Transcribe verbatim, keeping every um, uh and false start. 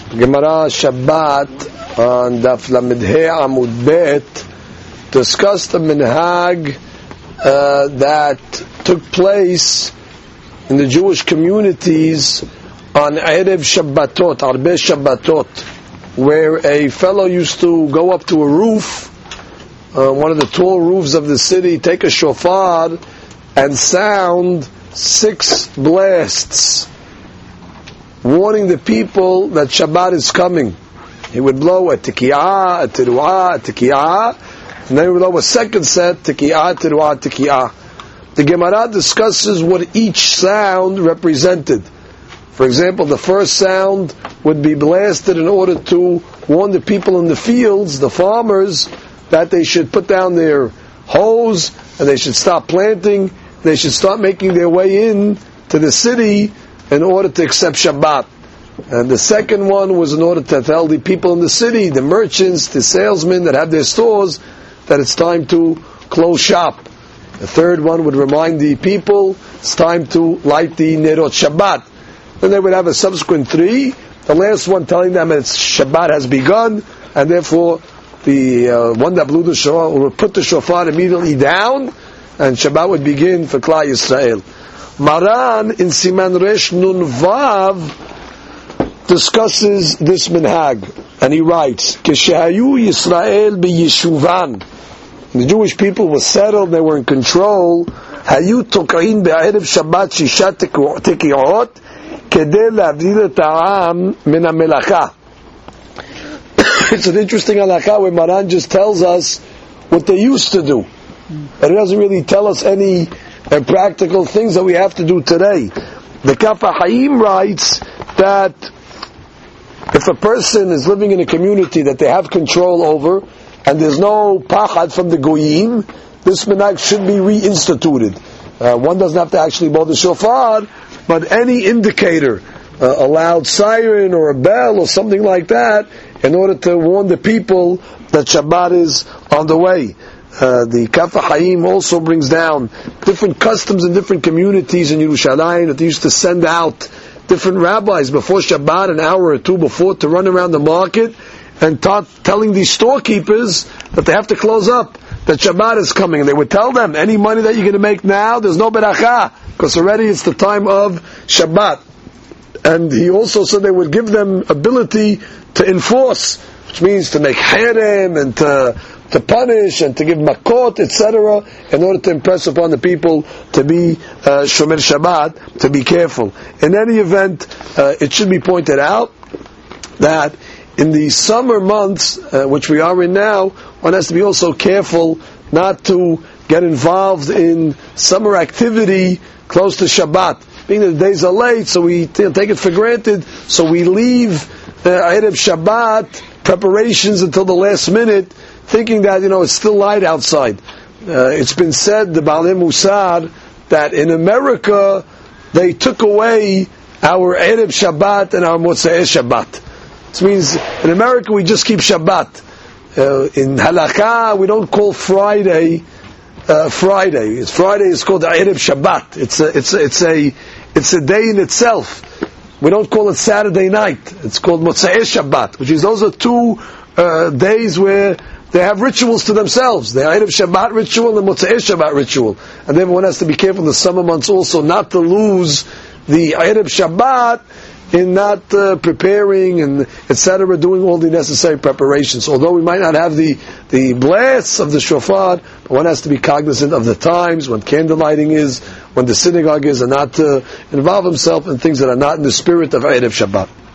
Gemara Shabbat on Daf Lamed He Amud Bet discussed the minhag uh, that took place in the Jewish communities on Erev Shabbatot, Arbe Shabbatot, where a fellow used to go up to a roof, uh, one of the tall roofs of the city, take a shofar and sound six blasts, warning the people that Shabbat is coming. He would blow a tikiyah, a tiruah, a tikiyah, and then he would blow a second set, tikiyah, tiruah, tikiyah. The Gemara discusses what each sound represented. For example, the first sound would be blasted in order to warn the people in the fields, the farmers, that they should put down their hoes and they should stop planting, they should start making their way in to the city in order to accept Shabbat. And the second one was in order to tell the people in the city, the merchants, the salesmen that have their stores, that it's time to close shop. The third one would remind the people it's time to light the Nerot Shabbat. Then they would have a subsequent three, the last one telling them that Shabbat has begun, and therefore the uh, one that blew the shofar would put the shofar immediately down, and Shabbat would begin for Klal Yisrael. Maran in Siman Resh Nun Vav discusses this minhag, and he writes, Keshahayu Yisrael b'Yishuvan. The Jewish people were settled, they were in control. Hayu tok'in be'erev Shabbat shishat teki'ot kedei lavdil et ha'am min ha'melacha. It's an interesting halakha where Maran just tells us what they used to do. But it doesn't really tell us any uh, practical things that we have to do today. The Kaf HaChaim writes that if a person is living in a community that they have control over, and there's no pachad from the goyim, this minhag should be reinstituted. Uh, one doesn't have to actually blow the shofar, but any indicator, uh, a loud siren or a bell or something like that, in order to warn the people that Shabbat is on the way. Uh, the Kaf HaChaim also brings down different customs in different communities in Yerushalayim, that they used to send out different rabbis before Shabbat, an hour or two before, to run around the market and taught, telling these storekeepers that they have to close up, that Shabbat is coming. And they would tell them, any money that you're going to make now, there's no beracha, because already it's the time of Shabbat. And he also said they would give them ability to enforce, which means to make harem and to, to punish and to give makot, et cetera, in order to impress upon the people to be uh, shomer Shabbat, to be careful. In any event, uh, it should be pointed out that in the summer months, uh, which we are in now, one has to be also careful not to get involved in summer activity close to Shabbat. Being that the days are late, so we t- take it for granted, so we leave uh, Erev Shabbat preparations until the last minute, thinking that, you know, it's still light outside. Uh, it's been said, the Baalei Musar, that in America, they took away our Erev Shabbat and our Motzei Shabbat. This means in America we just keep Shabbat. Uh, in Halakha we don't call Friday uh, Friday. It's Friday is called the Erev Shabbat. It's a it's a, it's a it's a day in itself. We don't call it Saturday night. It's called Motzei Shabbat, which is those are two uh, days where they have rituals to themselves. The Erev Shabbat ritual and the Motzei Shabbat ritual. And everyone has to be careful in the summer months also not to lose the Erev Shabbat in not uh, preparing and et cetera, doing all the necessary preparations. Although we might not have the the blasts of the shofar, but one has to be cognizant of the times, when candle lighting is, when the synagogue is, and not to involve himself in things that are not in the spirit of Erev Shabbat.